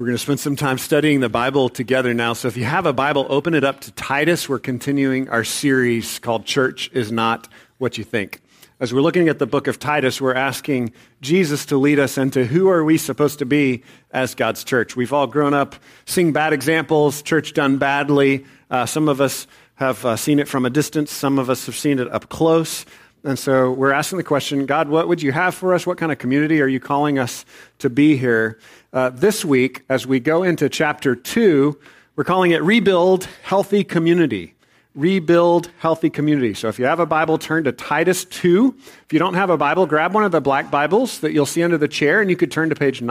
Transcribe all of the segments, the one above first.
We're going to spend some time studying the Bible together now. So if you have a Bible, open it up to Titus. We're continuing our series called Church is Not What You Think. As we're looking at the book of Titus, we're asking Jesus to lead us into who are we supposed to be as God's church. We've all grown up seeing bad examples, church done badly. Some of us have seen it from a distance. Some of us have seen it up close. And so we're asking the question, God, what would you have for us? What kind of community are you calling us to be here? This week, as we go into chapter 2, we're calling it Rebuild Healthy Community. Rebuild Healthy Community. So if you have a Bible, turn to Titus 2. If you don't have a Bible, grab one of the black Bibles that you'll see under the chair, and you could turn to page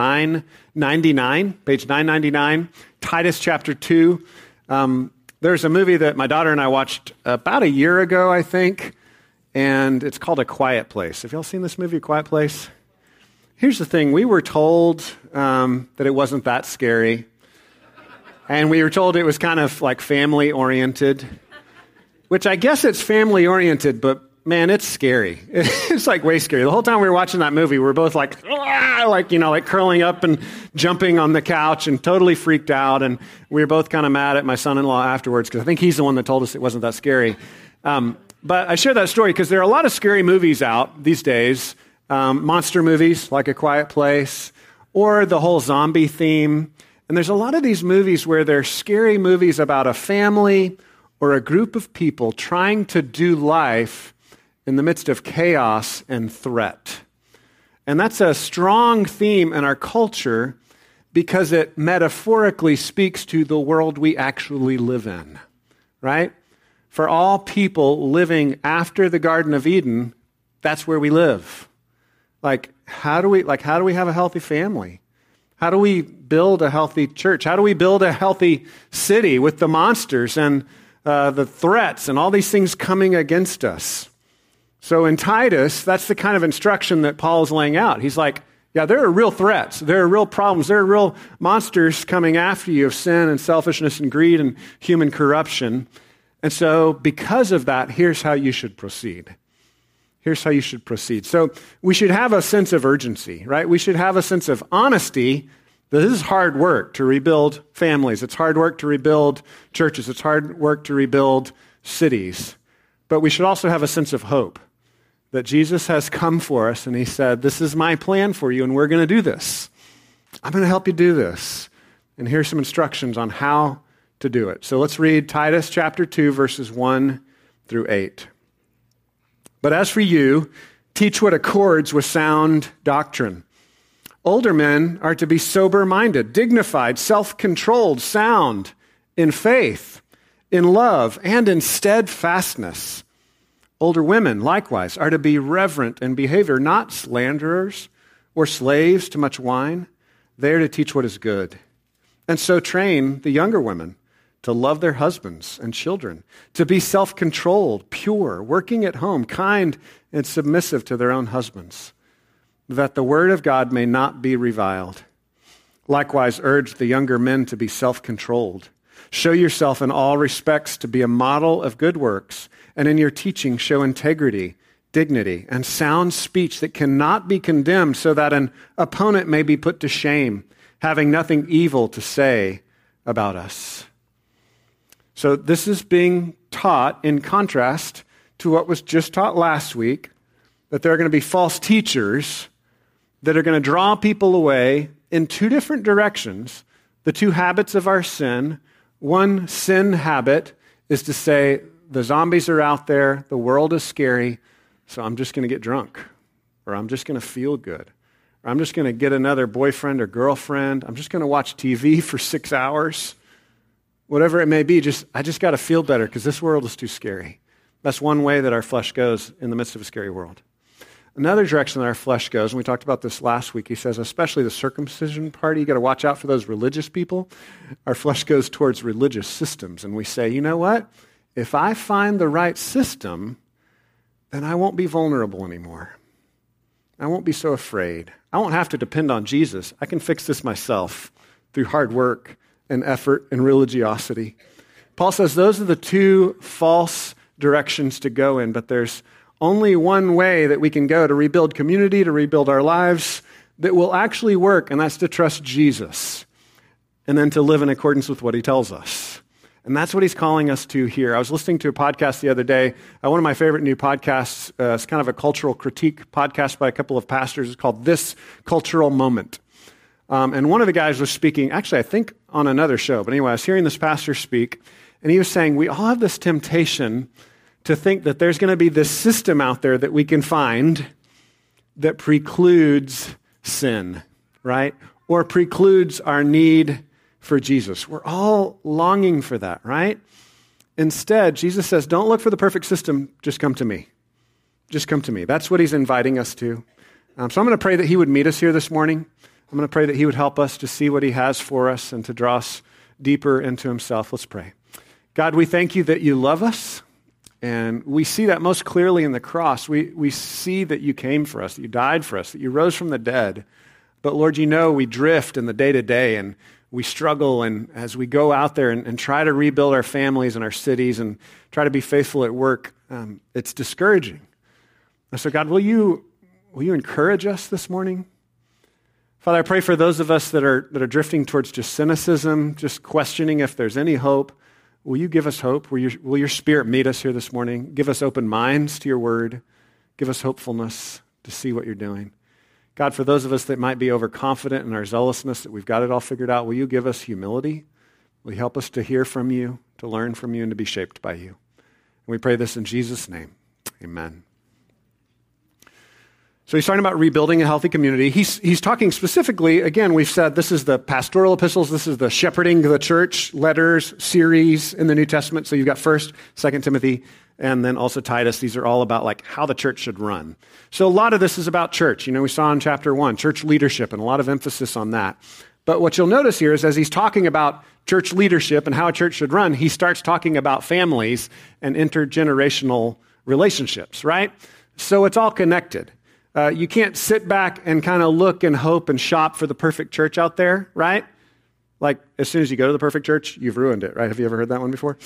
999. Page 999, Titus chapter 2. There's a movie that my daughter and I watched about a year ago, I think, and it's called A Quiet Place. Have y'all seen this movie, A Quiet Place? Here's the thing. We were told that it wasn't that scary, and we were told it was kind of like family-oriented, which I guess it's family-oriented, but man, it's scary. It's like way scary. The whole time we were watching that movie, we were both like curling up and jumping on the couch and totally freaked out, and we were both kind of mad at my son-in-law afterwards because I think he's the one that told us it wasn't that scary. But I share that story because there are a lot of scary movies out these days, monster movies like A Quiet Place, or the whole zombie theme. And there's a lot of these movies where they're scary movies about a family or a group of people trying to do life in the midst of chaos and threat. And that's a strong theme in our culture because it metaphorically speaks to the world we actually live in, right? For all people living after the Garden of Eden, that's where we live. How do we have a healthy family? How do we build a healthy church? How do we build a healthy city with the monsters and the threats and all these things coming against us? So in Titus, that's the kind of instruction that Paul is laying out. He's like, yeah, there are real threats. There are real problems. There are real monsters coming after you of sin and selfishness and greed and human corruption. And so because of that, here's how you should proceed. Here's how you should proceed. So we should have a sense of urgency, right? We should have a sense of honesty. This is hard work to rebuild families. It's hard work to rebuild churches. It's hard work to rebuild cities. But we should also have a sense of hope that Jesus has come for us and he said, this is my plan for you and we're going to do this. I'm going to help you do this. And here's some instructions on how to do it. So let's read Titus chapter 2, verses 1 through 8. But as for you, teach what accords with sound doctrine. Older men are to be sober-minded, dignified, self-controlled, sound, in faith, in love, and in steadfastness. Older women, likewise, are to be reverent in behavior, not slanderers or slaves to much wine. They are to teach what is good. And so train the younger women to love their husbands and children, to be self-controlled, pure, working at home, kind and submissive to their own husbands, that the word of God may not be reviled. Likewise, urge the younger men to be self-controlled. Show yourself in all respects to be a model of good works, and in your teaching show integrity, dignity, and sound speech that cannot be condemned, so that an opponent may be put to shame, having nothing evil to say about us. So this is being taught in contrast to what was just taught last week, that there are going to be false teachers that are going to draw people away in two different directions. The two habits of our sin. One sin habit is to say, the zombies are out there, the world is scary, so I'm just going to get drunk, or I'm just going to feel good, or I'm just going to get another boyfriend or girlfriend, I'm just going to watch TV for 6 hours. Whatever it may be, I just got to feel better because this world is too scary. That's one way that our flesh goes in the midst of a scary world. Another direction that our flesh goes, and we talked about this last week, he says, especially the circumcision party, you got to watch out for those religious people. Our flesh goes towards religious systems, and we say, you know what? If I find the right system, then I won't be vulnerable anymore. I won't be so afraid. I won't have to depend on Jesus. I can fix this myself through hard work and effort and religiosity. Paul says those are the two false directions to go in, but there's only one way that we can go to rebuild community, to rebuild our lives, that will actually work, and that's to trust Jesus. and then to live in accordance with what he tells us. And that's what he's calling us to here. I was listening to a podcast the other day. One of my favorite new podcasts, it's kind of a cultural critique podcast by a couple of pastors. It's called This Cultural Moment. And one of the guys was speaking, actually, I think on another show. But anyway, I was hearing this pastor speak, and he was saying, we all have this temptation to think that there's going to be this system out there that we can find that precludes sin, right? Or precludes our need for Jesus. We're all longing for that, right? Instead, Jesus says, don't look for the perfect system, just come to me. Just come to me. That's what he's inviting us to. So I'm going to pray that he would meet us here this morning. I'm going to pray that he would help us to see what he has for us and to draw us deeper into himself. Let's pray. God, we thank you that you love us, and we see that most clearly in the cross. We see that you came for us, that you died for us, that you rose from the dead. But Lord, you know we drift in the day-to-day, and we struggle, and as we go out there and try to rebuild our families and our cities and try to be faithful at work, it's discouraging. And so God, will you encourage us this morning? Father, I pray for those of us that are drifting towards just cynicism, just questioning if there's any hope. Will you give us hope? Will your Spirit meet us here this morning? Give us open minds to your word. Give us hopefulness to see what you're doing. God, for those of us that might be overconfident in our zealousness that we've got it all figured out, will you give us humility? Will you help us to hear from you, to learn from you, and to be shaped by you? And we pray this in Jesus' name. Amen. So he's talking about rebuilding a healthy community. He's talking specifically, again, we've said this is the pastoral epistles, this is the shepherding the church letters series in the New Testament. So you've got 1st, 2nd Timothy, and then also Titus. These are all about like how the church should run. So a lot of this is about church. You know, we saw in chapter 1, church leadership, and a lot of emphasis on that. But what you'll notice here is as he's talking about church leadership and how a church should run, he starts talking about families and intergenerational relationships, right? So it's all connected. You can't sit back and kind of look and hope and shop for the perfect church out there, right? Like as soon as you go to the perfect church, you've ruined it, right? Have you ever heard that one before?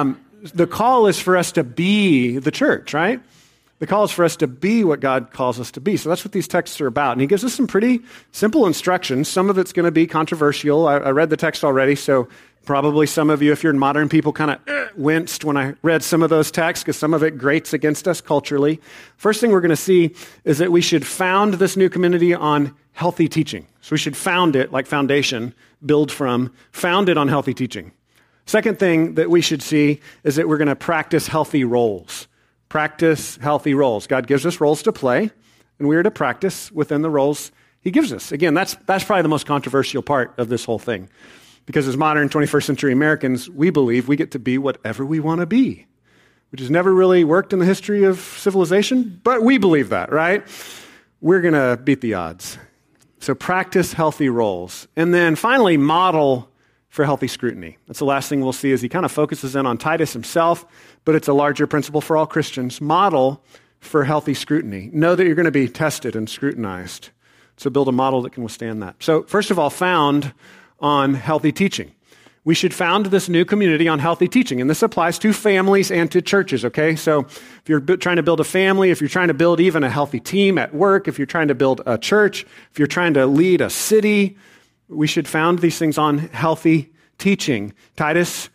The call is for us to be the church, right? The call is for us to be what God calls us to be. So that's what these texts are about. And he gives us some pretty simple instructions. Some of it's going to be controversial. I read the text already, so probably some of you, if you're modern people, kind of winced when I read some of those texts because some of it grates against us culturally. First thing we're going to see is that we should found this new community on healthy teaching. So we should found it like foundation, build from, found it on healthy teaching. Second thing that we should see is that we're going to practice healthy roles. Practice healthy roles. God gives us roles to play, and we are to practice within the roles he gives us. Again, that's probably the most controversial part of this whole thing. Because as modern 21st century Americans, we believe we get to be whatever we want to be, which has never really worked in the history of civilization, but we believe that, right? We're going to beat the odds. So practice healthy roles. And then finally, model for healthy scrutiny. That's the last thing we'll see as he kind of focuses in on Titus himself, but it's a larger principle for all Christians. Model for healthy scrutiny. Know that you're going to be tested and scrutinized. So build a model that can withstand that. So first of all, found on healthy teaching. We should found this new community on healthy teaching, and this applies to families and to churches, okay? So if you're trying to build a family, if you're trying to build even a healthy team at work, if you're trying to build a church, if you're trying to lead a city, we should found these things on healthy teaching. Titus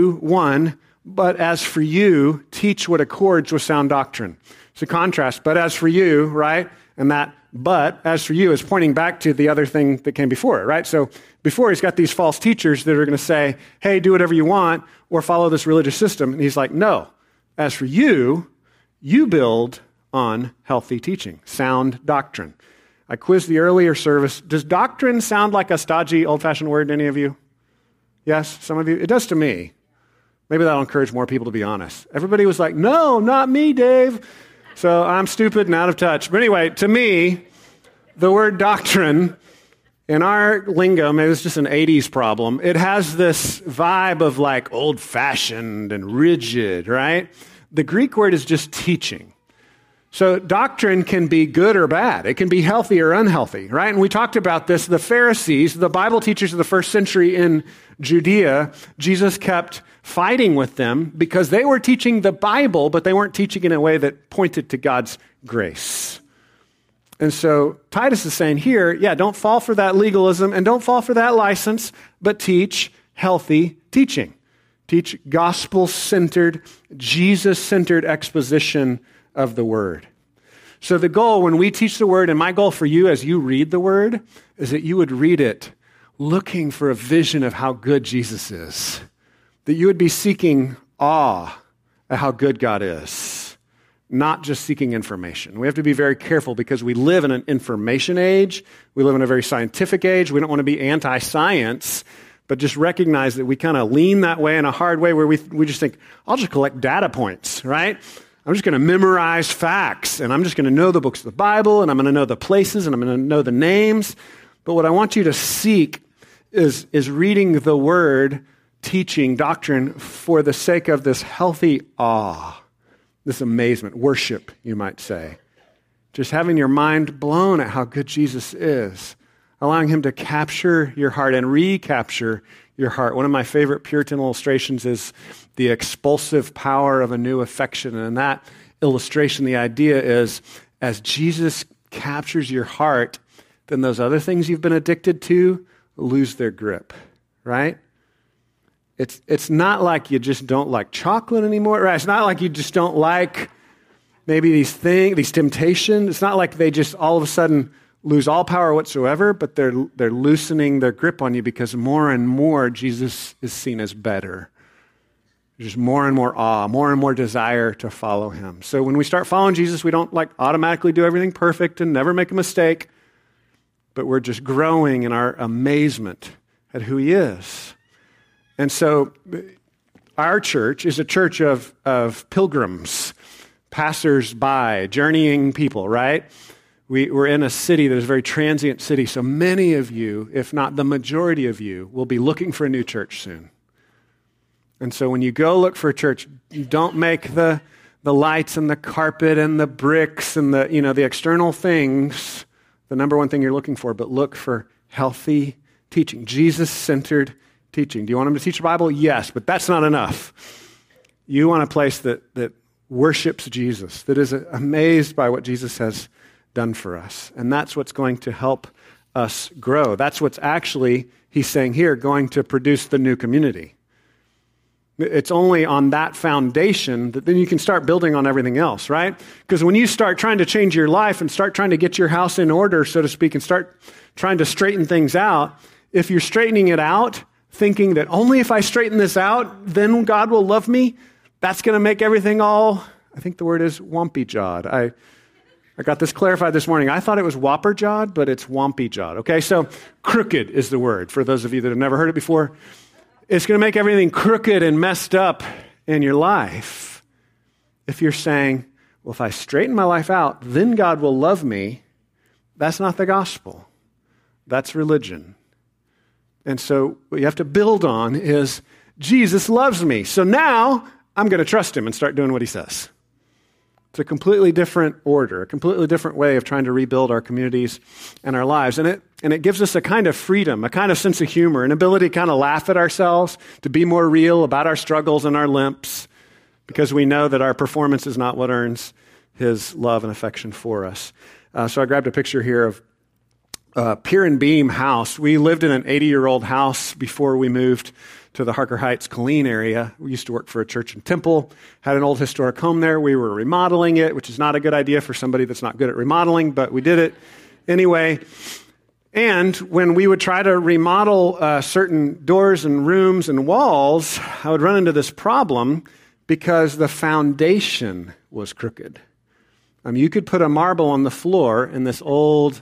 2:1, but as for you, teach what accords with sound doctrine. It's a contrast, but as for you, right? And that but as for you is pointing back to the other thing that came before it, right? So before he's got these false teachers that are going to say, hey, do whatever you want or follow this religious system. And he's like, no, as for you, you build on healthy teaching, sound doctrine. I quizzed the earlier service. Does doctrine sound like a stodgy, old-fashioned word to any of you? Yes, some of you? It does to me. Maybe that'll encourage more people to be honest. Everybody was like, no, not me, Dave. So I'm stupid and out of touch. But anyway, to me, the word doctrine, in our lingo, maybe it's just an 80s problem, it has this vibe of like old-fashioned and rigid, right? The Greek word is just teaching. So doctrine can be good or bad. It can be healthy or unhealthy, right? And we talked about this. The Pharisees, the Bible teachers of the first century in Judea, Jesus kept fighting with them because they were teaching the Bible, but they weren't teaching in a way that pointed to God's grace. And so Titus is saying here, don't fall for that legalism and don't fall for that license, but teach healthy teaching. Teach gospel-centered, Jesus-centered exposition of the word. So the goal when we teach the word, and my goal for you as you read the word, is that you would read it looking for a vision of how good Jesus is. That you would be seeking awe at how good God is, not just seeking information. We have to be very careful because we live in an information age. We live in a very scientific age. We don't want to be anti-science, but just recognize that we kind of lean that way in a hard way where we just think, I'll just collect data points, right? I'm just going to memorize facts, and I'm just going to know the books of the Bible, and I'm going to know the places, and I'm going to know the names. But what I want you to seek is reading the word, teaching doctrine for the sake of this healthy awe, this amazement, worship, you might say. Just having your mind blown at how good Jesus is, allowing him to capture your heart and recapture your heart. One of my favorite Puritan illustrations is the expulsive power of a new affection. And in that illustration, the idea is as Jesus captures your heart, then those other things you've been addicted to lose their grip, right? It's not like you just don't like chocolate anymore, right? It's not like you just don't like maybe these temptations. It's not like they just all of a sudden lose all power whatsoever, but they're loosening their grip on you because more and more Jesus is seen as better. There's more and more awe, more and more desire to follow him. So when we start following Jesus, we don't automatically do everything perfect and never make a mistake, but we're just growing in our amazement at who he is. And so our church is a church of pilgrims, passers-by, journeying people, right? We're in a city that is a very transient city, so many of you, if not the majority of you, will be looking for a new church soon. And so when you go look for a church, you don't make the lights and the carpet and the bricks and the external things the number one thing you're looking for, but look for healthy teaching, Jesus-centered teaching. Do you want them to teach the Bible? Yes, but that's not enough. You want a place that worships Jesus, that is amazed by what Jesus has done for us. And that's what's going to help us grow. That's what's actually, he's saying here, going to produce the new community. It's only on that foundation that then you can start building on everything else, right? Because when you start trying to change your life and start trying to get your house in order, so to speak, and start trying to straighten things out, if you're straightening it out, thinking that only if I straighten this out, then God will love me, that's going to make everything all, I think the word is wompy-jawed. I got this clarified this morning. I thought it was whopper-jawed, but it's wompy-jawed. Okay, so crooked is the word for those of you that have never heard it before. It's going to make everything crooked and messed up in your life. If you're saying, well, if I straighten my life out, then God will love me, that's not the gospel. That's religion. And so what you have to build on is Jesus loves me. So now I'm going to trust him and start doing what he says. It's a completely different order, a completely different way of trying to rebuild our communities and our lives. And it gives us a kind of freedom, a kind of sense of humor, an ability to kind of laugh at ourselves, to be more real about our struggles and our limps, because we know that our performance is not what earns his love and affection for us. So I grabbed a picture here of Pier and Beam house. We lived in an 80-year-old house before we moved to the Harker Heights, Killeen area. We used to work for a church in Temple, had an old historic home there. We were remodeling it, which is not a good idea for somebody that's not good at remodeling, but we did it anyway. And when we would try to remodel certain doors and rooms and walls, I would run into this problem because the foundation was crooked. You could put a marble on the floor in this old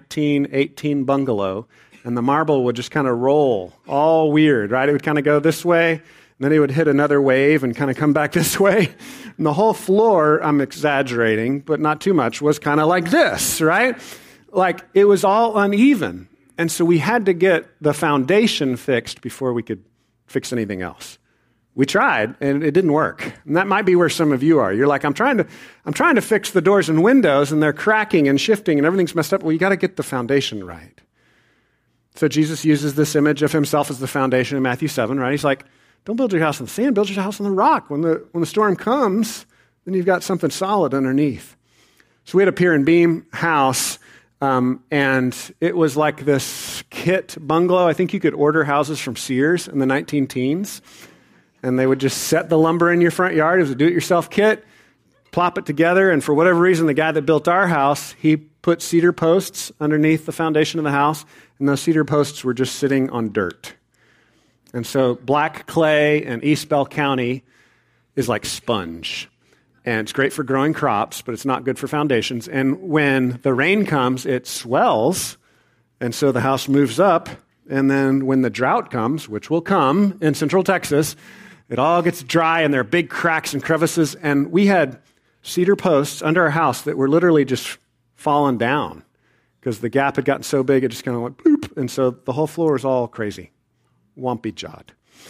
1918 bungalow, and the marble would just kind of roll, all weird, right? It would kind of go this way, and then it would hit another wave and kind of come back this way. And the whole floor, I'm exaggerating, but not too much, was kind of like this, right? Like it was all uneven. And so we had to get the foundation fixed before we could fix anything else. We tried, and it didn't work. And that might be where some of you are. You're like, I'm trying to fix the doors and windows, and they're cracking and shifting, and everything's messed up. Well, you got to get the foundation right. So Jesus uses this image of himself as the foundation in Matthew 7, right? He's like, don't build your house on the sand, build your house on the rock. When the storm comes, then you've got something solid underneath. So we had a Pier and Beam house, And it was like this kit bungalow. I think you could order houses from Sears in the 19-teens. And they would just set the lumber in your front yard. It was a do-it-yourself kit, plop it together. And for whatever reason, the guy that built our house, he put cedar posts underneath the foundation of the house. And those cedar posts were just sitting on dirt. And so black clay in East Bell County is like sponge. And it's great for growing crops, but it's not good for foundations. And when the rain comes, it swells. And so the house moves up. And then when the drought comes, which will come in Central Texas, it all gets dry and there are big cracks and crevices. And we had cedar posts under our house that were literally just falling down because the gap had gotten so big it just kind of went bloop. And so the whole floor is all crazy, wompy-jawed.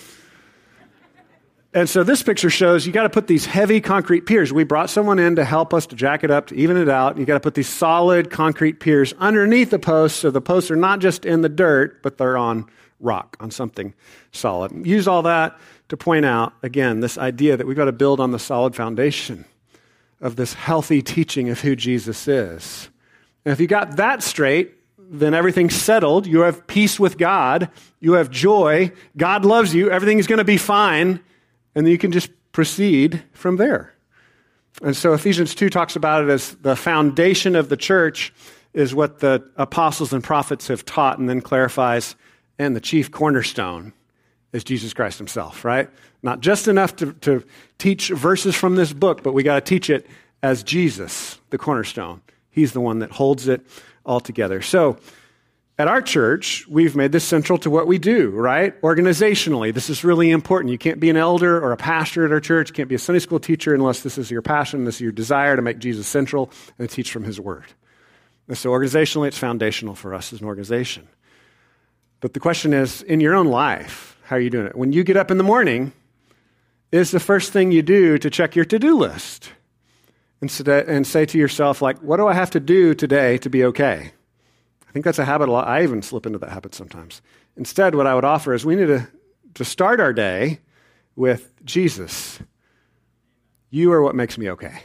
And so this picture shows you got to put these heavy concrete piers. We brought someone in to help us to jack it up, to even it out. You got to put these solid concrete piers underneath the posts so the posts are not just in the dirt, but they're on rock, on something solid. Use all that to point out, again, this idea that we've got to build on the solid foundation of this healthy teaching of who Jesus is. And if you got that straight, then everything's settled. You have peace with God. You have joy. God loves you. Everything is going to be fine. And then you can just proceed from there. And so Ephesians 2 talks about it as the foundation of the church is what the apostles and prophets have taught, and then clarifies, and the chief cornerstone is Jesus Christ himself, right? Not just enough to teach verses from this book, but we got to teach it as Jesus, the cornerstone. He's the one that holds it all together. So at our church, we've made this central to what we do, right? Organizationally, this is really important. You can't be an elder or a pastor at our church. You can't be a Sunday school teacher unless this is your passion, this is your desire to make Jesus central and to teach from his word. And so organizationally, it's foundational for us as an organization. But the question is, in your own life, how are you doing it? When you get up in the morning, is the first thing you do to check your to-do list and say to yourself, like, what do I have to do today to be okay? I think that's a habit a lot. I even slip into that habit sometimes. Instead, what I would offer is we need to start our day with Jesus. You are what makes me okay.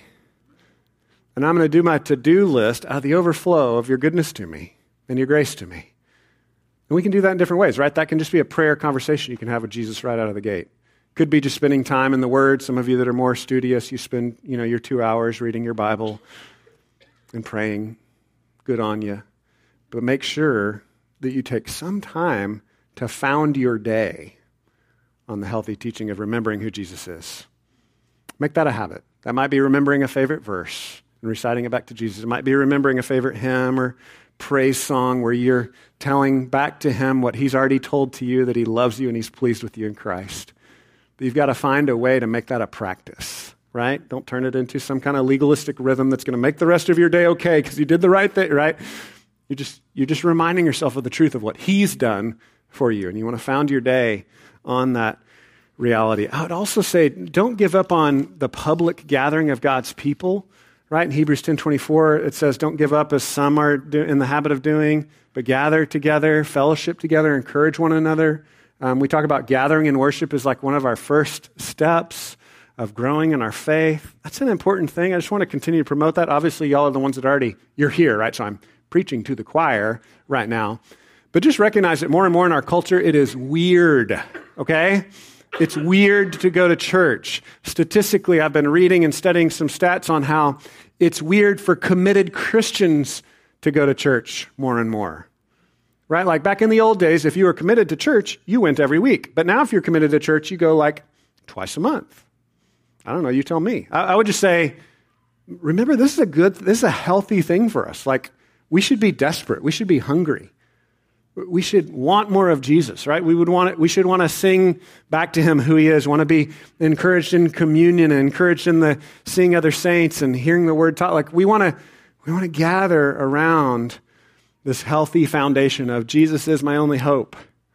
And I'm going to do my to-do list out of the overflow of your goodness to me and your grace to me. And we can do that in different ways, right? That can just be a prayer conversation you can have with Jesus right out of the gate. Could be just spending time in the Word. Some of you that are more studious, you spend your 2 hours reading your Bible and praying. Good on you. But make sure that you take some time to found your day on the healthy teaching of remembering who Jesus is. Make that a habit. That might be remembering a favorite verse and reciting it back to Jesus. It might be remembering a favorite hymn or praise song where you're telling back to him what he's already told to you, that he loves you and he's pleased with you in Christ. But you've got to find a way to make that a practice, right? Don't turn it into some kind of legalistic rhythm that's going to make the rest of your day okay because you did the right thing, right? You're just reminding yourself of the truth of what he's done for you, and you want to found your day on that reality. I would also say, don't give up on the public gathering of God's people, right? In Hebrews 10:24, it says, don't give up as some are in the habit of doing, but gather together, fellowship together, encourage one another. We talk about gathering in worship as like one of our first steps of growing in our faith. That's an important thing. I just want to continue to promote that. Obviously, y'all are the ones that you're here, right? So I'm preaching to the choir right now. But just recognize that more and more in our culture, it is weird, okay? It's weird to go to church. Statistically, I've been reading and studying some stats on how it's weird for committed Christians to go to church more and more, right? Like back in the old days, if you were committed to church, you went every week. But now if you're committed to church, you go like twice a month. I don't know, you tell me. I would just say, remember, this is a healthy thing for us. Like, we should be desperate. We should be hungry. We should want more of Jesus, right? We should want to sing back to him who he is, want to be encouraged in communion and encouraged in the seeing other saints and hearing the word taught. Like we want to gather around this healthy foundation of Jesus is my only hope.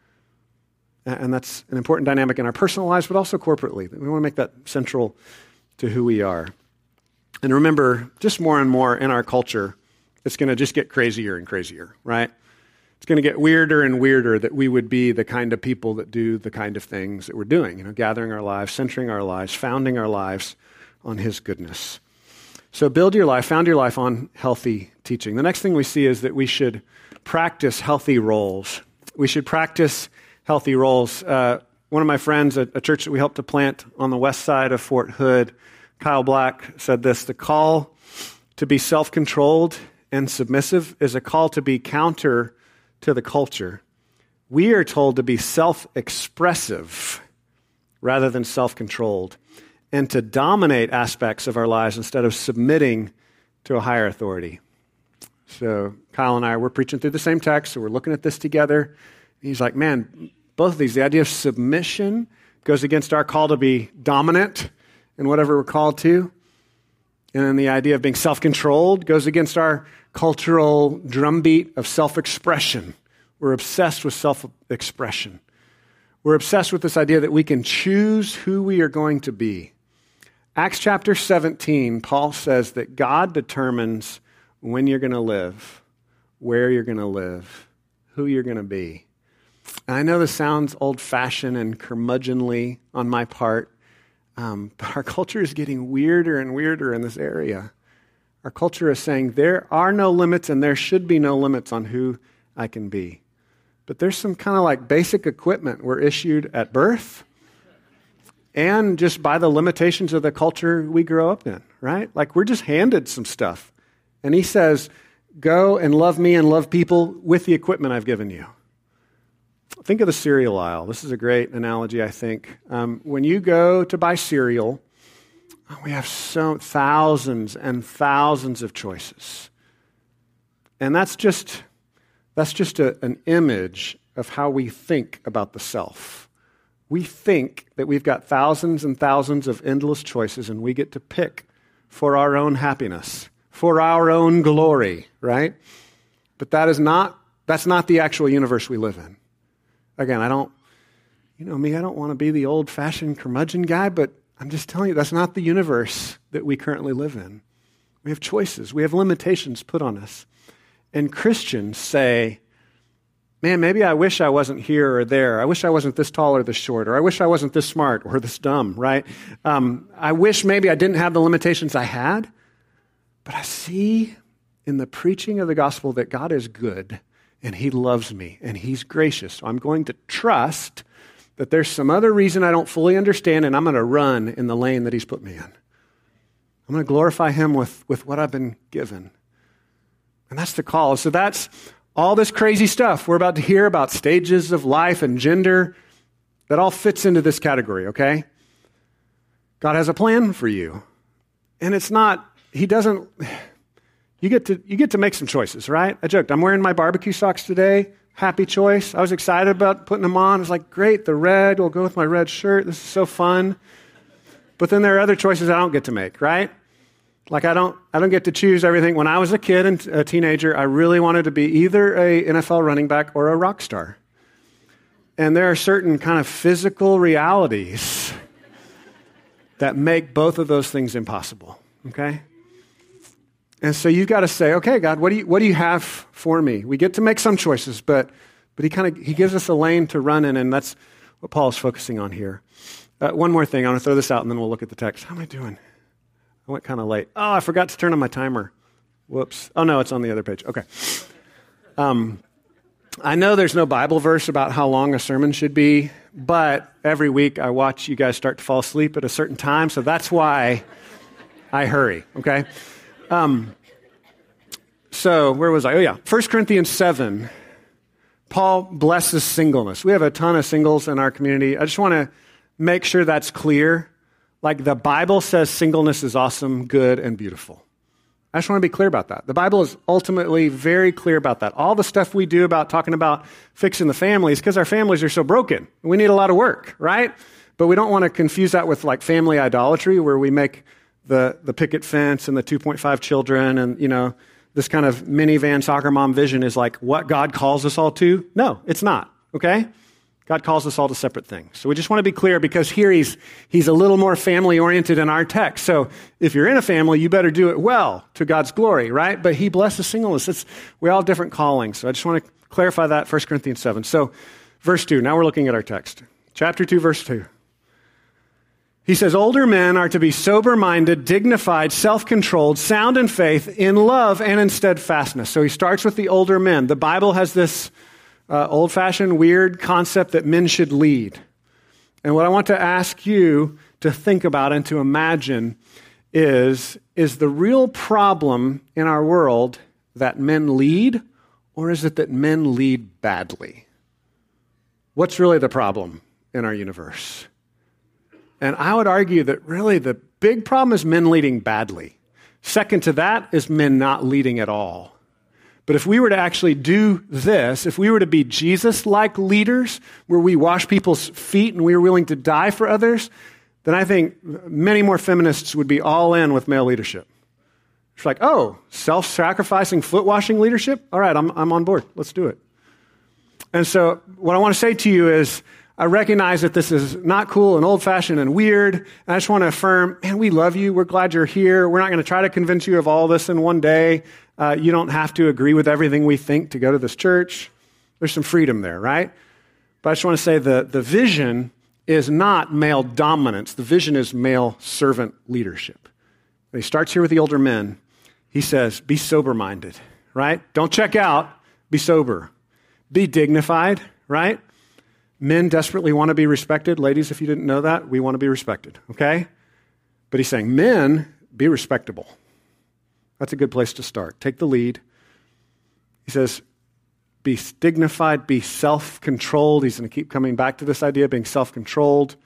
And that's an important dynamic in our personal lives, but also corporately. We want to make that central to who we are. And remember, just more and more in our culture, it's going to just get crazier and crazier, right? It's going to get weirder and weirder that we would be the kind of people that do the kind of things that we're doing, gathering our lives, centering our lives, founding our lives on his goodness. So found your life on healthy teaching. The next thing we see is that we should practice healthy roles. We should practice healthy roles. One of my friends at a church that we helped to plant on the west side of Fort Hood, Kyle Black, said this: the call to be self-controlled and submissive is a call to be counter to the culture. We are told to be self-expressive rather than self-controlled, and to dominate aspects of our lives instead of submitting to a higher authority. So Kyle and I, we're preaching through the same text, so we're looking at this together. He's like, man, both of these, the idea of submission goes against our call to be dominant in whatever we're called to. And then the idea of being self-controlled goes against our cultural drumbeat of self-expression. We're obsessed with self-expression. We're obsessed with this idea that we can choose who we are going to be. Acts chapter 17, Paul says that God determines when you're going to live, where you're going to live, who you're going to be. And I know this sounds old-fashioned and curmudgeonly on my part, but our culture is getting weirder and weirder in this area. Our culture is saying there are no limits and there should be no limits on who I can be. But there's some kind of like basic equipment we're issued at birth and just by the limitations of the culture we grow up in, right? Like we're just handed some stuff. And he says, go and love me and love people with the equipment I've given you. Think of the cereal aisle. This is a great analogy, I think. When you go to buy cereal, we have thousands and thousands of choices. And that's just an image of how we think about the self. We think that we've got thousands and thousands of endless choices and we get to pick for our own happiness, for our own glory, right? But that's not the actual universe we live in. Again, I don't want to be the old-fashioned curmudgeon guy, but I'm just telling you, that's not the universe that we currently live in. We have choices. We have limitations put on us. And Christians say, man, maybe I wish I wasn't here or there. I wish I wasn't this tall or this short, or I wish I wasn't this smart or this dumb, right? I wish maybe I didn't have the limitations I had, but I see in the preaching of the gospel that God is good and he loves me and he's gracious. So I'm going to trust that there's some other reason I don't fully understand and I'm going to run in the lane that he's put me in. I'm going to glorify him with what I've been given. And that's the call. So that's all this crazy stuff we're about to hear about stages of life and gender. That all fits into this category, okay? God has a plan for you. And it's not, he doesn't, you get to make some choices, right? I joked, I'm wearing my barbecue socks today. Happy choice. I was excited about putting them on. I was like, great, the red will go with my red shirt. This is so fun. But then there are other choices I don't get to make, right? Like I don't get to choose everything. When I was a kid and a teenager, I really wanted to be either a NFL running back or a rock star. And there are certain kind of physical realities that make both of those things impossible, okay? And so you've got to say, okay, God, what do you have for me? We get to make some choices, but he gives us a lane to run in, and that's what Paul's focusing on here. One more thing, I want to throw this out, and then we'll look at the text. How am I doing? I went kind of late. Oh, I forgot to turn on my timer. Whoops. Oh, no, it's on the other page. Okay. I know there's no Bible verse about how long a sermon should be, but every week I watch you guys start to fall asleep at a certain time, so that's why I hurry, okay? So where was I? Oh, yeah. 1 Corinthians 7, Paul blesses singleness. We have a ton of singles in our community. I just want to make sure that's clear. Like the Bible says singleness is awesome, good, and beautiful. I just want to be clear about that. The Bible is ultimately very clear about that. All the stuff we do about talking about fixing the families, because our families are so broken. We need a lot of work, right? But we don't want to confuse that with like family idolatry, where we make the picket fence and the 2.5 children and, this kind of minivan soccer mom vision is like what God calls us all to. No, it's not, okay? God calls us all to separate things. So we just want to be clear because here he's a little more family-oriented in our text. So if you're in a family, you better do it well to God's glory, right? But he blesses singleness. We all have different callings. So I just want to clarify that, 1 Corinthians 7. So verse 2, now we're looking at our text. Chapter 2, verse 2. He says, older men are to be sober-minded, dignified, self-controlled, sound in faith, in love, and in steadfastness. So he starts with the older men. The Bible has this old-fashioned, weird concept that men should lead. And what I want to ask you to think about and to imagine is the real problem in our world that men lead, or is it that men lead badly? What's really the problem in our universe? And I would argue that really the big problem is men leading badly. Second to that is men not leading at all. But if we were to actually do this, if we were to be Jesus-like leaders, where we wash people's feet and we are willing to die for others, then I think many more feminists would be all in with male leadership. It's like, oh, self-sacrificing, foot-washing leadership? All right, I'm on board. Let's do it. And so what I want to say to you is, I recognize that this is not cool and old-fashioned and weird. And I just want to affirm, man, we love you. We're glad you're here. We're not going to try to convince you of all this in one day. You don't have to agree with everything we think to go to this church. There's some freedom there, right? But I just want to say the vision is not male dominance. The vision is male servant leadership. He starts here with the older men. He says, be sober-minded, right? Don't check out. Be sober. Be dignified, right? Men desperately want to be respected. Ladies, if you didn't know that, we want to be respected, okay? But he's saying, men, be respectable. That's a good place to start. Take the lead. He says, be dignified, be self-controlled. He's going to keep coming back to this idea of being self-controlled.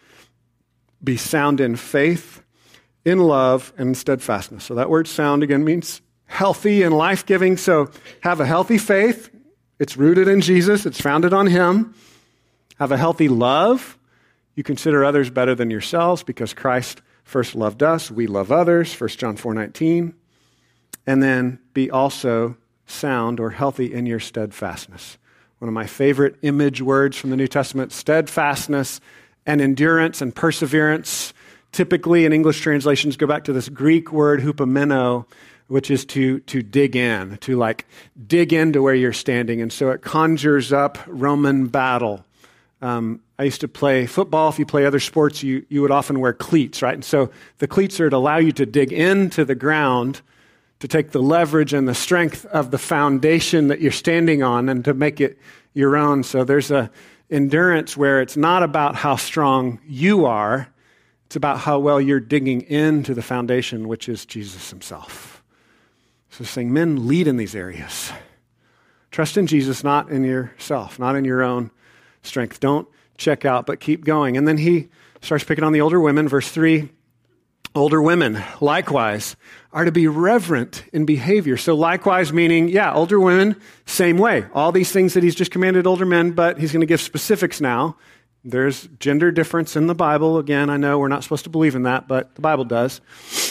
Be sound in faith, in love, and in steadfastness. So that word sound, again, means healthy and life-giving. So have a healthy faith. It's rooted in Jesus. It's founded on him. Have a healthy love. You consider others better than yourselves because Christ first loved us. We love others, 1 John 4:19. And then be also sound or healthy in your steadfastness. One of my favorite image words from the New Testament, steadfastness and endurance and perseverance. Typically in English translations go back to this Greek word hupomeno, which is to dig in, to like dig into where you're standing. And so it conjures up Roman battle. I used to play football. If you play other sports, you would often wear cleats, right? And so the cleats are to allow you to dig into the ground, to take the leverage and the strength of the foundation that you're standing on and to make it your own. So there's a endurance where it's not about how strong you are. It's about how well you're digging into the foundation, which is Jesus himself. So saying, men, lead in these areas. Trust in Jesus, not in yourself, not in your own strength. Don't check out, but keep going. And then he starts picking on the older women. Verse 3, older women, likewise, are to be reverent in behavior. So likewise meaning, older women, same way. All these things that he's just commanded older men, but he's going to give specifics now. There's gender difference in the Bible. Again, I know we're not supposed to believe in that, but the Bible does.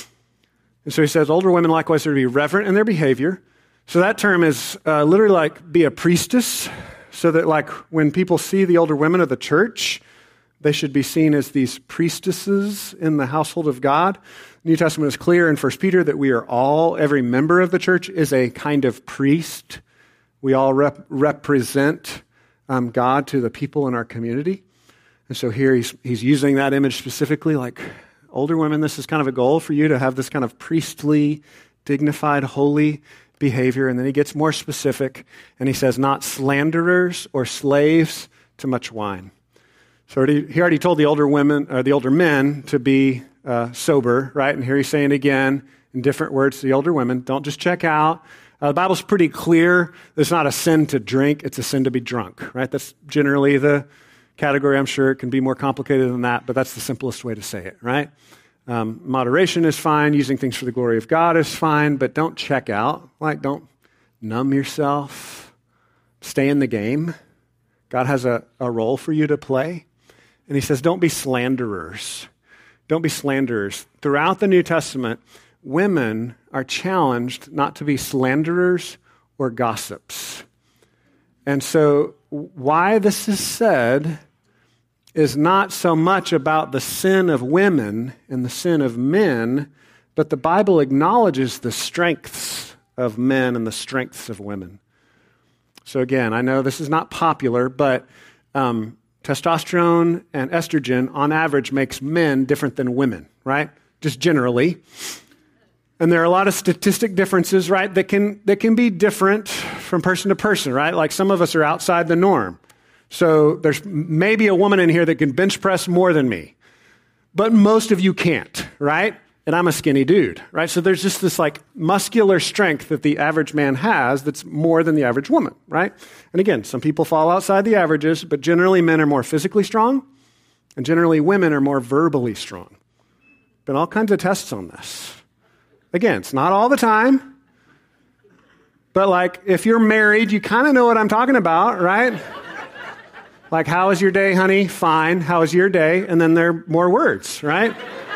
And so he says, older women likewise are to be reverent in their behavior. So that term is literally like be a priestess, so that like when people see the older women of the church, they should be seen as these priestesses in the household of God. The New Testament is clear in 1 Peter that we are all, every member of the church is a kind of priest. We all represent God to the people in our community. And so here he's using that image specifically, like older women, this is kind of a goal for you to have this kind of priestly, dignified, holy behavior. And then he gets more specific and he says, not slanderers or slaves to much wine. So he already told the older women, or the older men to be sober, right? And here he's saying again, in different words, to the older women, don't just check out. The Bible's pretty clear. It's not a sin to drink. It's a sin to be drunk, right? That's generally the category. I'm sure it can be more complicated than that, but that's the simplest way to say it, right? Moderation is fine. Using things for the glory of God is fine, but don't check out. Like, don't numb yourself. Stay in the game. God has a role for you to play. And he says, don't be slanderers. Don't be slanderers. Throughout the New Testament, women are challenged not to be slanderers or gossips. And so why this is said is not so much about the sin of women and the sin of men, but the Bible acknowledges the strengths of men and the strengths of women. So again, I know this is not popular, but testosterone and estrogen on average makes men different than women, right? Just generally. And there are a lot of statistic differences, right, that can be different from person to person, right? Like some of us are outside the norm. So there's maybe a woman in here that can bench press more than me. But most of you can't, right? And I'm a skinny dude, right? So there's just this like muscular strength that the average man has that's more than the average woman, right? And again, some people fall outside the averages, but generally men are more physically strong, and generally women are more verbally strong. Been all kinds of tests on this. Again, it's not all the time, but like if you're married, you kind of know what I'm talking about, right? Like, how was your day, honey? Fine. How was your day? And then there are more words, right?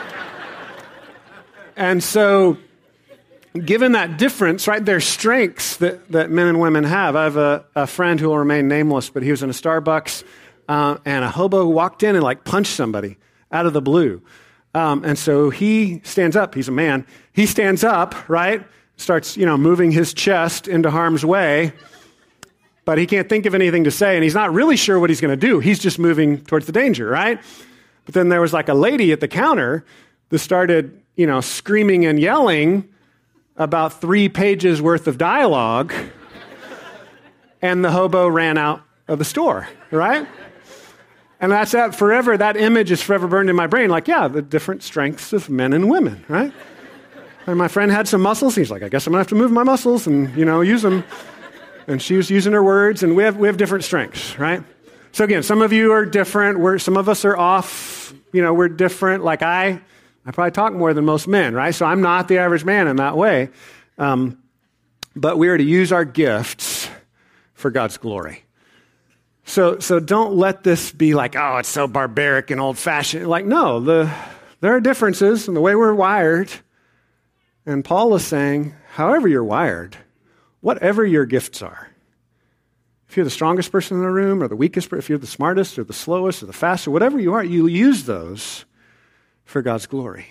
And so, given that difference, right, there's strengths that men and women have. I have a friend who will remain nameless, but he was in a Starbucks, and a hobo walked in and like punched somebody out of the blue. And so he stands up. He's a man. He stands up, right, starts, moving his chest into harm's way, but he can't think of anything to say, and he's not really sure what he's going to do. He's just moving towards the danger, right? But then there was like a lady at the counter that started screaming and yelling about 3 pages worth of dialogue, and the hobo ran out of the store, right? And that's that forever. That image is forever burned in my brain. Like, yeah, the different strengths of men and women, right? And my friend had some muscles. He's like, I guess I'm going to have to move my muscles and, use them. And she was using her words, and we have different strengths, right? So again, some of you are different. Some of us are off. We're different. Like I probably talk more than most men, right? So I'm not the average man in that way. But we are to use our gifts for God's glory. So don't let this be like, oh, it's so barbaric and old-fashioned. Like, no, there are differences in the way we're wired. And Paul is saying, however you're wired, whatever your gifts are, if you're the strongest person in the room or the weakest, if you're the smartest or the slowest or the fastest, whatever you are, you use those for God's glory.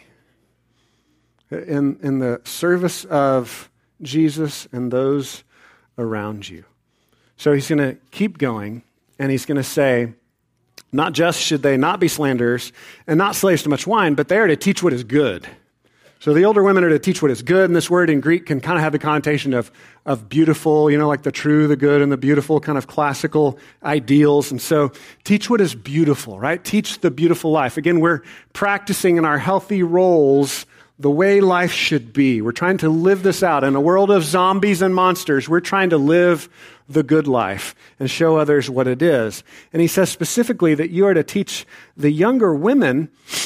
In the service of Jesus and those around you. So he's going to keep going, and he's going to say, not just should they not be slanderers and not slaves to much wine, but they are to teach what is good. So the older women are to teach what is good, and this word in Greek can kind of have the connotation of beautiful, like the true, the good, and the beautiful, kind of classical ideals. And so teach what is beautiful, right? Teach the beautiful life. Again, we're practicing in our healthy roles the way life should be. We're trying to live this out. In a world of zombies and monsters, we're trying to live the good life and show others what it is. And he says specifically that you are to teach the younger women,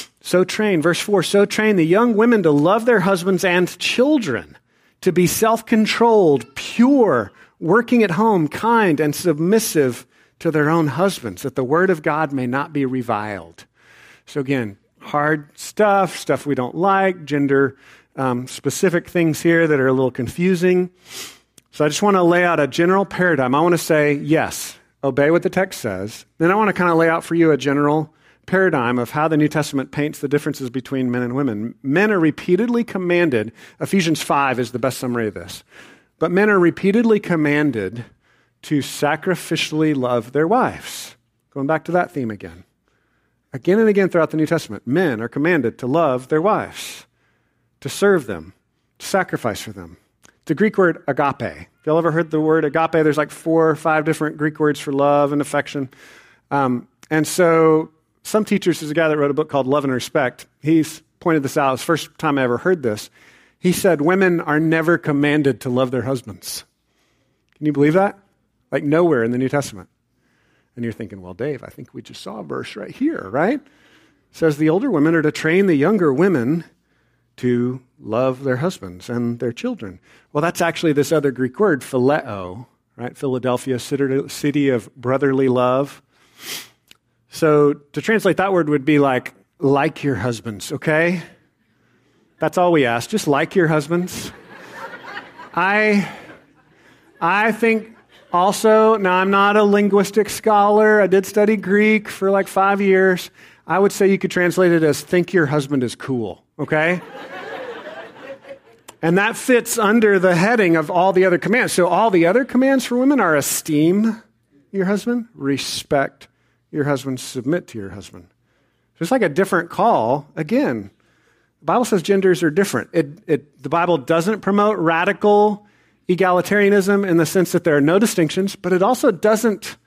verse 4, so train the young women to love their husbands and children, to be self-controlled, pure, working at home, kind, and submissive to their own husbands, that the word of God may not be reviled. So again, hard stuff we don't like, gender-specific things here that are a little confusing. So I just want to lay out a general paradigm. I want to say, yes, obey what the text says. Then I want to kind of lay out for you a general paradigm of how the New Testament paints the differences between men and women. Men are repeatedly commanded, Ephesians 5 is the best summary of this, but men are repeatedly commanded to sacrificially love their wives. Going back to that theme again. Again and again throughout the New Testament, men are commanded to love their wives, to serve them, to sacrifice for them. The Greek word agape. Have y'all ever heard the word agape? There's like 4 or 5 different Greek words for love and affection. And so some teachers, there's a guy that wrote a book called Love and Respect. He's pointed this out. It's the first time I ever heard this. He said women are never commanded to love their husbands. Can you believe that? Like nowhere in the New Testament. And you're thinking, well, Dave, I think we just saw a verse right here, right? It says the older women are to train the younger women to love their husbands and their children. Well, that's actually this other Greek word, phileo, right? Philadelphia, city of brotherly love. So to translate that word would be like your husbands, okay? That's all we ask, just like your husbands. I think also, now I'm not a linguistic scholar. I did study Greek for like 5 years. I would say you could translate it as think your husband is cool, okay? And that fits under the heading of all the other commands. So all the other commands for women are esteem your husband, respect your husband, submit to your husband. So it's like a different call. Again, the Bible says genders are different. The Bible doesn't promote radical egalitarianism in the sense that there are no distinctions, but it also doesn't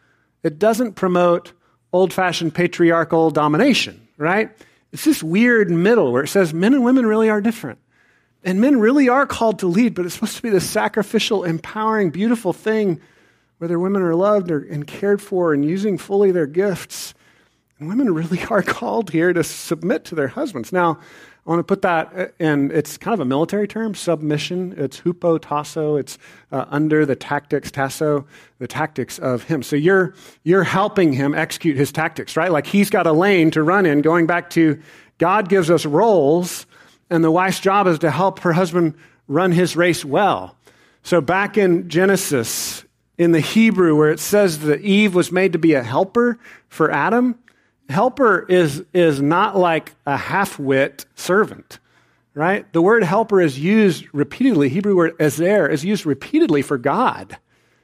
promote old-fashioned patriarchal domination, right? It's this weird middle where it says men and women really are different. And men really are called to lead, but it's supposed to be this sacrificial, empowering, beautiful thing where their women are loved and cared for and using fully their gifts. And women really are called here to submit to their husbands. Now, I want to put that in, it's kind of a military term, submission. It's hupo tasso. It's under the tactics, tasso, the tactics of him. So you're helping him execute his tactics, right? Like he's got a lane to run in, going back to God gives us roles, and the wife's job is to help her husband run his race well. So back in Genesis, in the Hebrew, where it says that Eve was made to be a helper for Adam, helper is not like a half-wit servant, right? The word helper is used repeatedly. Hebrew word ezer is used repeatedly for God.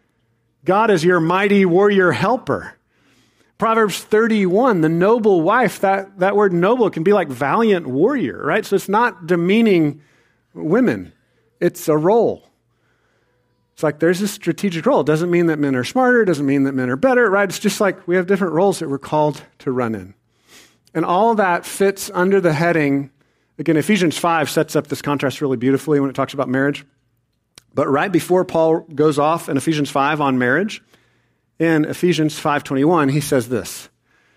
God is your mighty warrior helper. Proverbs 31, the noble wife, that word noble can be like valiant warrior, right? So it's not demeaning women. It's a role. It's like there's a strategic role. It doesn't mean that men are smarter. It doesn't mean that men are better, right? It's just like we have different roles that we're called to run in. And all of that fits under the heading, again, Ephesians 5 sets up this contrast really beautifully when it talks about marriage. But right before Paul goes off in Ephesians 5 on marriage, in Ephesians 5:21, he says this,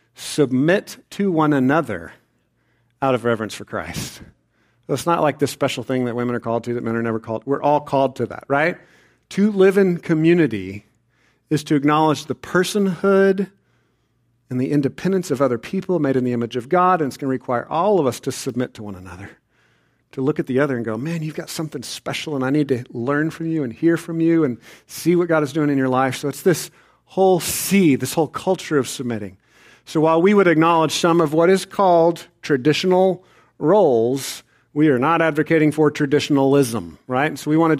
submit to one another out of reverence for Christ. So it's not like this special thing that women are called to that men are never called. We're all called to that, right? To live in community is to acknowledge the personhood and the independence of other people made in the image of God, and it's going to require all of us to submit to one another, to look at the other and go, man, you've got something special, and I need to learn from you and hear from you and see what God is doing in your life. So it's this whole this whole culture of submitting. So while we would acknowledge some of what is called traditional roles, we are not advocating for traditionalism, right? So we want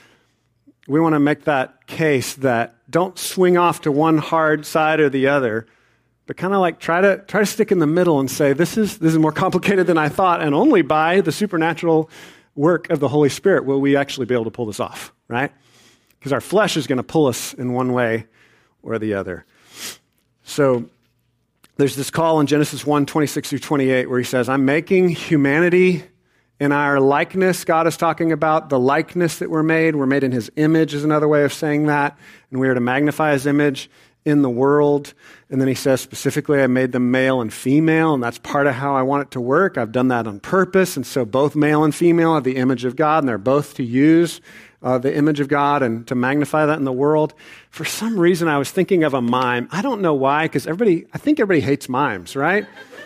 to make that case that don't swing off to one hard side or the other, but kind of like try to stick in the middle and say, this is more complicated than I thought, and only by the supernatural work of the Holy Spirit will we actually be able to pull this off, right? Because our flesh is going to pull us in one way or the other. So there's this call in Genesis 1:26 through 28 where he says, I'm making humanity in our likeness. God is talking about the likeness that we're made. We're made in his image is another way of saying that. And we are to magnify his image in the world. And then he says specifically, I made them male and female, and that's part of how I want it to work. I've done that on purpose. And so both male and female have the image of God, and they're both to use the image of God and to magnify that in the world. For some reason, I was thinking of a mime. I don't know why, because I think everybody hates mimes, right?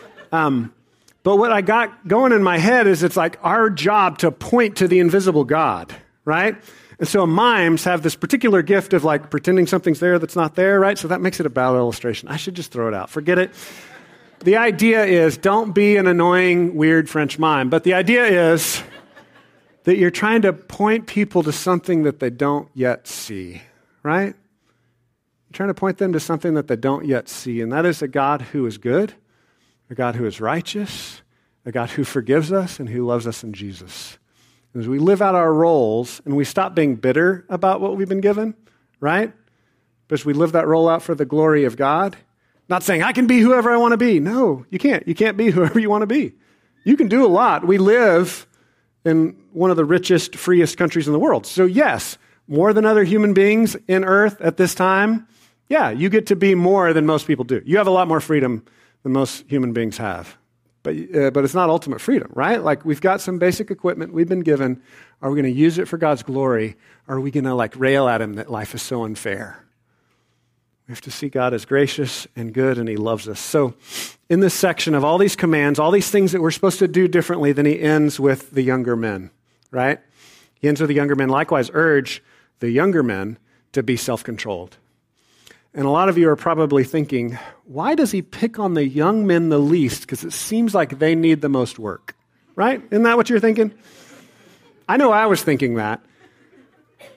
But what I got going in my head is it's like our job to point to the invisible God, right? And so mimes have this particular gift of like pretending something's there that's not there, right? So that makes it a bad illustration. I should just throw it out. Forget it. The idea is don't be an annoying, weird French mime. But the idea is that you're trying to point people to something that they don't yet see, right? You're trying to point them to something that they don't yet see, and that is a God who is good, a God who is righteous, a God who forgives us and who loves us in Jesus. And as we live out our roles and we stop being bitter about what we've been given, right? But as we live that role out for the glory of God, not saying I can be whoever I want to be. No, you can't. You can't be whoever you want to be. You can do a lot. We live in one of the richest, freest countries in the world. So yes, more than other human beings in earth at this time, yeah, you get to be more than most people do. You have a lot more freedom than most human beings have. But it's not ultimate freedom, right? Like we've got some basic equipment we've been given. Are we going to use it for God's glory? Or are we going to like rail at him that life is so unfair? We have to see God as gracious and good, and he loves us. So in this section of all these commands, all these things that we're supposed to do differently, then he ends with the younger men, right? He ends with the younger men. Likewise, urge the younger men to be self-controlled. And a lot of you are probably thinking, why does he pick on the young men the least? Because it seems like they need the most work, right? Isn't that what you're thinking? I know I was thinking that.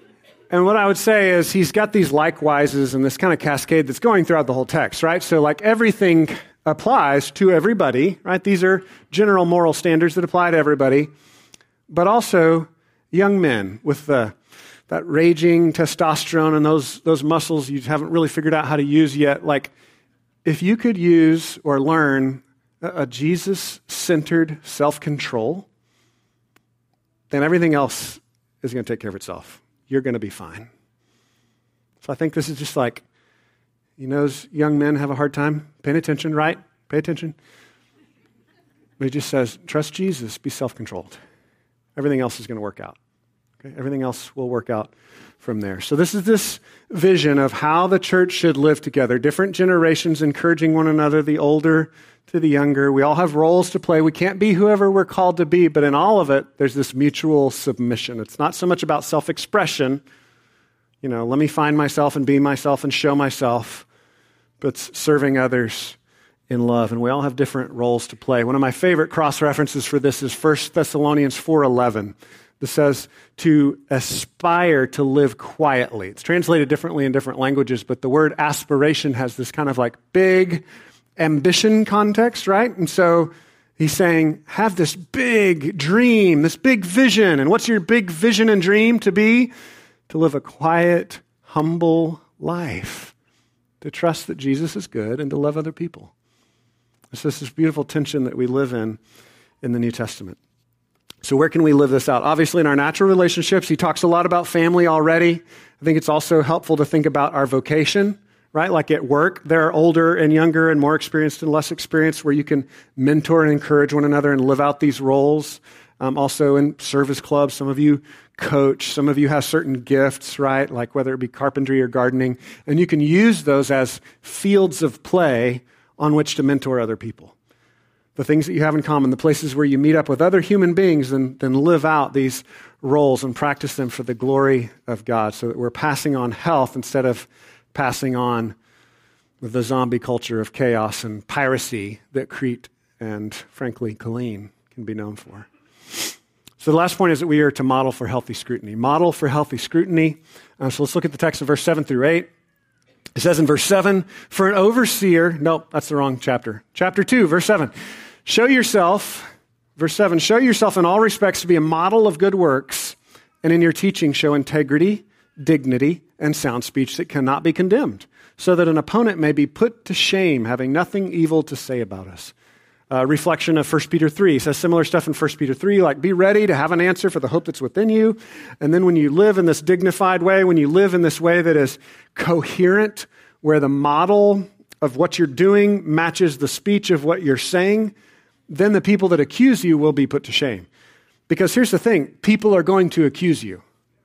And what I would say is he's got these likewises and this kind of cascade that's going throughout the whole text, right? So like everything applies to everybody, right? These are general moral standards that apply to everybody, but also young men with that raging testosterone and those muscles you haven't really figured out how to use yet. Like if you could use or learn a Jesus-centered self-control, then everything else is going to take care of itself. You're going to be fine. So I think this is just like, those young men have a hard time paying attention, right? Pay attention. But he just says, trust Jesus, be self-controlled. Everything else is going to work out. Okay? Everything else will work out from there. So this is this vision of how the church should live together. Different generations encouraging one another, the older to the younger. We all have roles to play. We can't be whoever we're called to be, but in all of it, there's this mutual submission. It's not so much about self-expression. Let me find myself and be myself and show myself, but it's serving others in love. And we all have different roles to play. One of my favorite cross-references for this is 1 Thessalonians 4:11. This says to aspire to live quietly. It's translated differently in different languages, but the word aspiration has this kind of like big ambition context, right? And so he's saying, have this big dream, this big vision. And what's your big vision and dream to be? To live a quiet, humble life, to trust that Jesus is good and to love other people. It's just this beautiful tension that we live in the New Testament. So where can we live this out? Obviously in our natural relationships. He talks a lot about family already. I think it's also helpful to think about our vocation, right? Like at work, there are older and younger and more experienced and less experienced where you can mentor and encourage one another and live out these roles. Also in service clubs, some of you coach, some of you have certain gifts, right? Like whether it be carpentry or gardening, and you can use those as fields of play on which to mentor other people. The things that you have in common, the places where you meet up with other human beings, then live out these roles and practice them for the glory of God so that we're passing on health instead of passing on the zombie culture of chaos and piracy that Crete and, frankly, Colleen can be known for. So the last point is that we are to model for healthy scrutiny. Model for healthy scrutiny. So let's look at the text of verse 7 through 8. It says in verse 7, for an overseer, nope, that's the wrong chapter. Chapter 2, verse 7. Show yourself in all respects to be a model of good works, and in your teaching show integrity, dignity, and sound speech that cannot be condemned, so that an opponent may be put to shame, having nothing evil to say about us. Reflection of 1 Peter 3. He says similar stuff in 1 Peter 3, like be ready to have an answer for the hope that's within you. And then when you live in this dignified way, when you live in this way that is coherent, where the model of what you're doing matches the speech of what you're saying, then the people that accuse you will be put to shame. Because here's the thing, people are going to accuse you.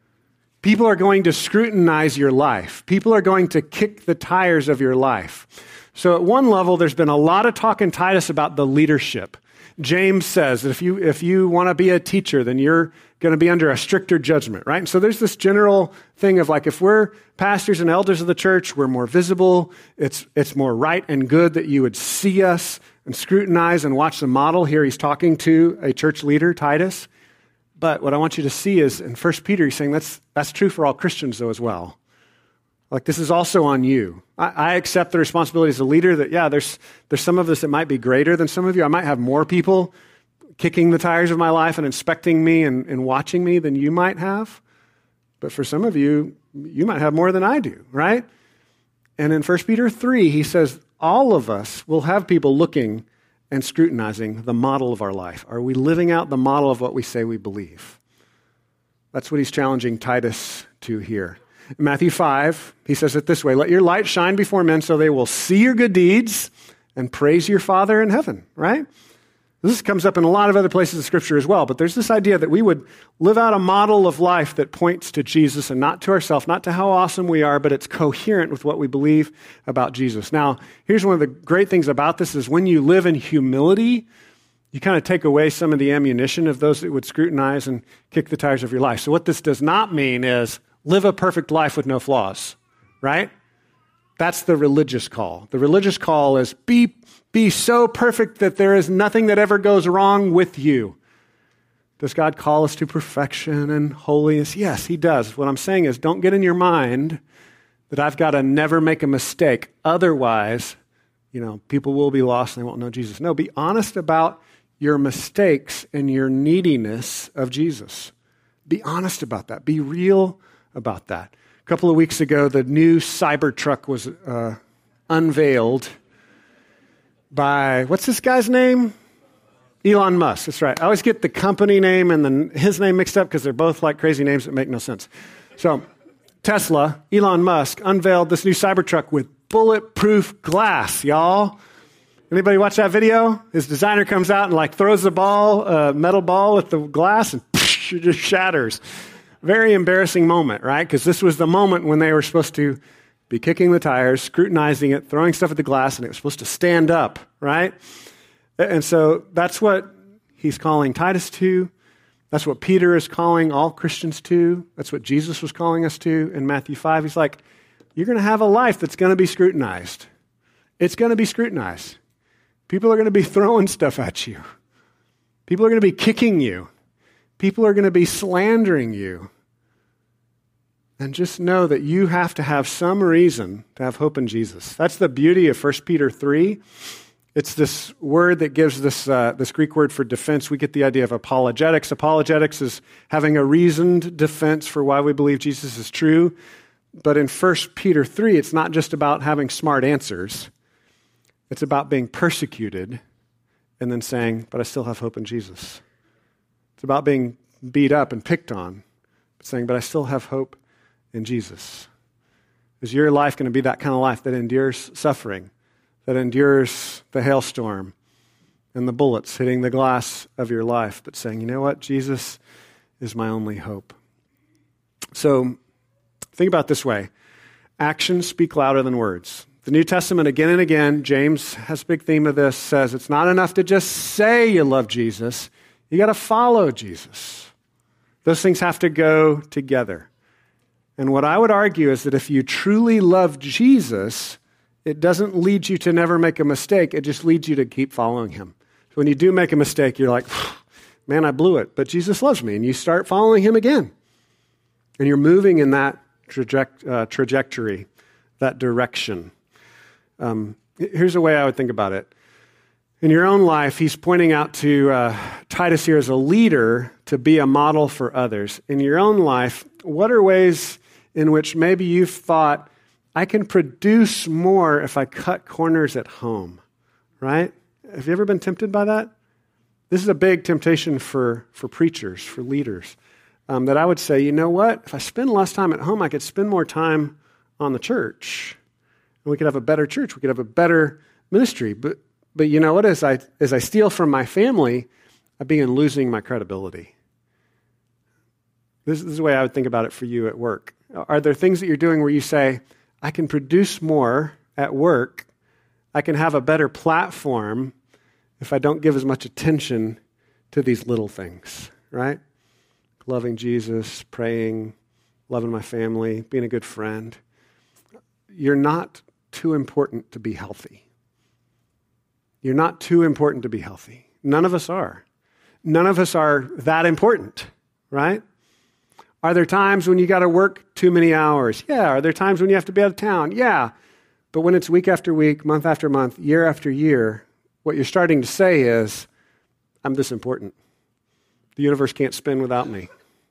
People are going to scrutinize your life. People are going to kick the tires of your life. So at one level, there's been a lot of talk in Titus about the leadership. James says that if you want to be a teacher, then you're going to be under a stricter judgment, right? And so there's this general thing of like, if we're pastors and elders of the church, we're more visible. It's more right and good that you would see us and scrutinize and watch the model. Here he's talking to a church leader, Titus. But what I want you to see is in 1 Peter, he's saying that's true for all Christians though as well. Like this is also on you. I accept the responsibility as a leader that, there's some of us that might be greater than some of you. I might have more people kicking the tires of my life and inspecting me and watching me than you might have. But for some of you, you might have more than I do, right? And in 1 Peter 3, he says all of us will have people looking and scrutinizing the model of our life. Are we living out the model of what we say we believe? That's what he's challenging Titus to here. In Matthew 5, he says it this way, let your light shine before men so they will see your good deeds and praise your Father in heaven, right? This comes up in a lot of other places of Scripture as well, but there's this idea that we would live out a model of life that points to Jesus and not to ourselves, not to how awesome we are, but it's coherent with what we believe about Jesus. Now, here's one of the great things about this is when you live in humility, you kind of take away some of the ammunition of those that would scrutinize and kick the tires of your life. So what this does not mean is live a perfect life with no flaws, right? That's the religious call. The religious call is be so perfect that there is nothing that ever goes wrong with you. Does God call us to perfection and holiness? Yes, he does. What I'm saying is don't get in your mind that I've got to never make a mistake. Otherwise, people will be lost and they won't know Jesus. No, be honest about your mistakes and your neediness of Jesus. Be honest about that. Be real about that. A couple of weeks ago, the new Cybertruck was unveiled by, what's this guy's name? Elon Musk. That's right. I always get the company name and then his name mixed up because they're both like crazy names that make no sense. So Tesla, Elon Musk, unveiled this new Cybertruck with bulletproof glass, y'all. Anybody watch that video? His designer comes out and throws the ball, metal ball at the glass, and it just shatters. Very embarrassing moment, right? Because this was the moment when they were supposed to be kicking the tires, scrutinizing it, throwing stuff at the glass, and it was supposed to stand up, right? And so that's what he's calling Titus to. That's what Peter is calling all Christians to. That's what Jesus was calling us to in Matthew 5. He's like, you're going to have a life that's going to be scrutinized. It's going to be scrutinized. People are going to be throwing stuff at you. People are going to be kicking you. People are going to be slandering you. And just know that you have to have some reason to have hope in Jesus. That's the beauty of 1 Peter 3. It's this word that gives this Greek word for defense. We get the idea of apologetics. Apologetics is having a reasoned defense for why we believe Jesus is true. But in 1 Peter 3, it's not just about having smart answers. It's about being persecuted and then saying, but I still have hope in Jesus. It's about being beat up and picked on, but saying, but I still have hope in Jesus. Is your life going to be that kind of life that endures suffering, that endures the hailstorm and the bullets hitting the glass of your life, but saying, you know what, Jesus is my only hope. So think about it this way. Actions speak louder than words. The New Testament, again and again, James has a big theme of this, says it's not enough to just say you love Jesus. You got to follow Jesus. Those things have to go together. And what I would argue is that if you truly love Jesus, it doesn't lead you to never make a mistake. It just leads you to keep following him. So when you do make a mistake, you're like, man, I blew it. But Jesus loves me. And you start following him again. And you're moving in that trajectory, that direction. Here's a way I would think about it. In your own life, he's pointing out to Titus here as a leader to be a model for others. In your own life, what are ways in which maybe you've thought, I can produce more if I cut corners at home, right? Have you ever been tempted by that? This is a big temptation for preachers, for leaders, that I would say, you know what? If I spend less time at home, I could spend more time on the church. And we could have a better church. We could have a better ministry. But you know what? As I steal from my family, I begin losing my credibility. This is the way I would think about it for you at work. Are there things that you're doing where you say, I can produce more at work, I can have a better platform if I don't give as much attention to these little things, right? Loving Jesus, praying, loving my family, being a good friend. You're not too important to be healthy. You're not too important to be healthy. None of us are. None of us are that important, right? Are there times when you got to work too many hours? Yeah. Are there times when you have to be out of town? Yeah. But when it's week after week, month after month, year after year, what you're starting to say is, I'm this important. The universe can't spin without me.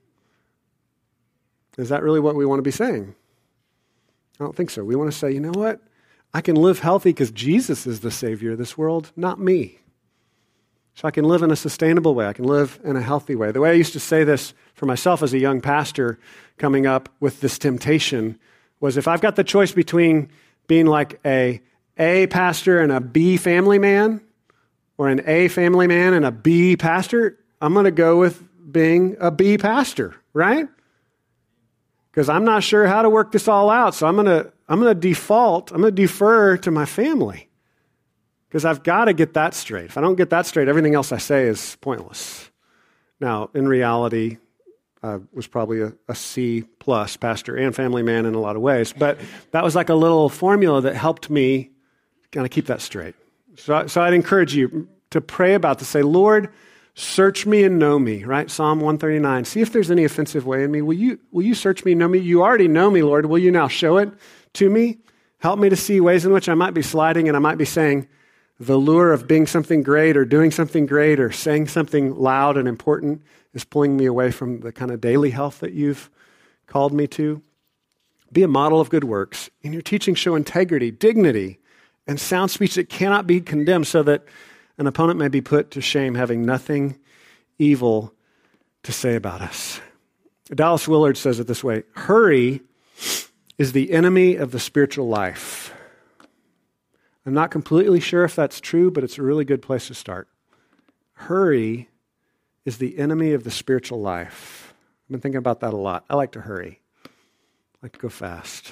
Is that really what we want to be saying? I don't think so. We want to say, you know what? I can live healthy because Jesus is the Savior of this world, not me. So I can live in a sustainable way. I can live in a healthy way. The way I used to say this for myself as a young pastor coming up with this temptation was if I've got the choice between being like a pastor and a B family man, or an A family man and a B pastor, I'm going to go with being a B pastor, right? Because I'm not sure how to work this all out. So I'm going to defer to my family. Because I've got to get that straight. If I don't get that straight, everything else I say is pointless. Now, in reality, I was probably a C plus pastor and family man in a lot of ways. But that was like a little formula that helped me kind of keep that straight. So I'd encourage you to pray about this. Say, Lord, Search me and know me, right? Psalm 139. See if there's any offensive way in me. Will you search me and know me? You already know me, Lord. Will you now show it to me? Help me to see ways in which I might be sliding and I might be saying the lure of being something great or doing something great or saying something loud and important is pulling me away from the kind of daily health that you've called me to. Be a model of good works. In your teaching, show integrity, dignity, and sound speech that cannot be condemned so that an opponent may be put to shame, having nothing evil to say about us. Dallas Willard says it this way: hurry is the enemy of the spiritual life. I'm not completely sure if that's true, but it's a really good place to start. Hurry is the enemy of the spiritual life. I've been thinking about that a lot. I like to hurry. I like to go fast.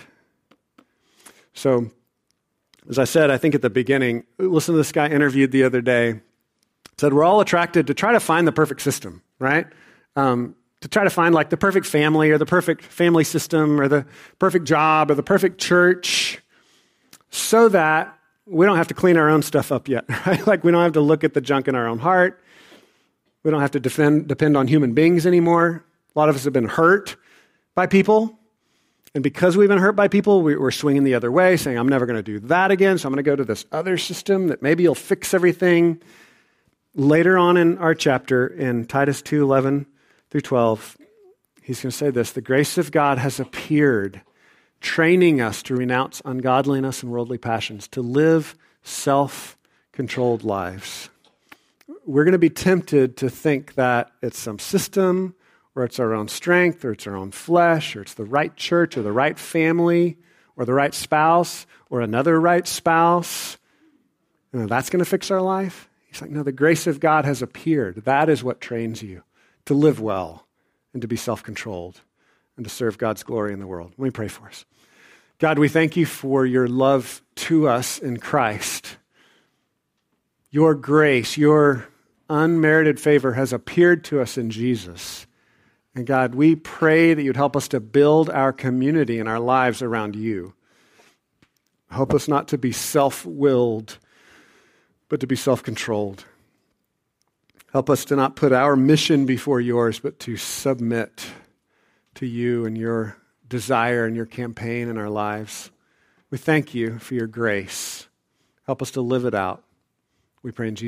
So, as I said, I think at the beginning, listen to this guy interviewed the other day. Said we're all attracted to try to find the perfect system, right? To try to find like the perfect family or the perfect family system or the perfect job or the perfect church so that we don't have to clean our own stuff up yet, right? Like we don't have to look at the junk in our own heart. We don't have to depend on human beings anymore. A lot of us have been hurt by people. And because we've been hurt by people, we're swinging the other way, saying, I'm never going to do that again, so I'm going to go to this other system that maybe will fix everything. Later on in our chapter, in Titus 2:11 through 12, he's going to say this: the grace of God has appeared, training us to renounce ungodliness and worldly passions, to live self-controlled lives. We're going to be tempted to think that it's some system, or it's our own strength, or it's our own flesh, or it's the right church, or the right family, or the right spouse, or another right spouse. That's going to fix our life. He's like, no, the grace of God has appeared. That is what trains you to live well and to be self-controlled and to serve God's glory in the world. Let me pray for us. God, we thank you for your love to us in Christ. Your grace, your unmerited favor has appeared to us in Jesus. And God, we pray that you'd help us to build our community and our lives around you. Help us not to be self-willed, but to be self-controlled. Help us to not put our mission before yours, but to submit to you and your desire and your campaign in our lives. We thank you for your grace. Help us to live it out. We pray in Jesus' name.